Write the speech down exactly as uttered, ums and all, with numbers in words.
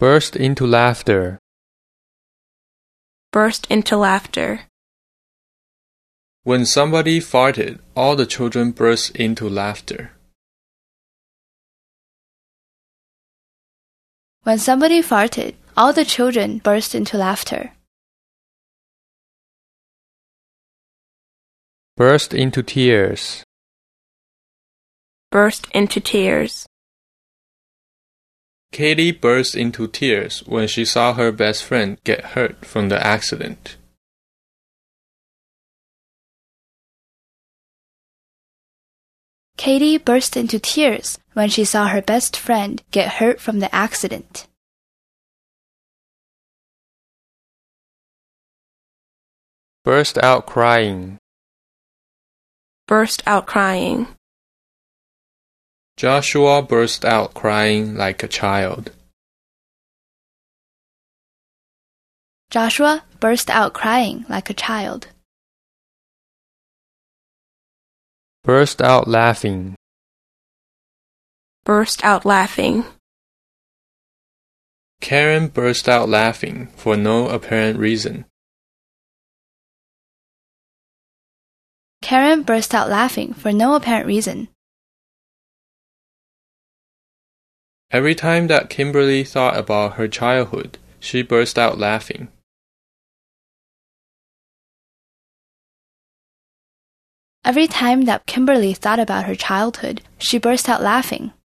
Burst into laughter. Burst into laughter. When somebody farted, all the children burst into laughter. When somebody farted, all the children burst into laughter. Burst into tears. Burst into tears. Katie burst into tears when she saw her best friend get hurt from the accident. Katie burst into tears when she saw her best friend get hurt from the accident. Burst out crying. Burst out crying. Joshua burst out crying like a child. Joshua burst out crying like a child. Burst out laughing. Burst out laughing. Karen burst out laughing for no apparent reason. Karen burst out laughing for no apparent reason. Every time that Kimberly thought about her childhood, she burst out laughing. Every time that Kimberly thought about her childhood, she burst out laughing.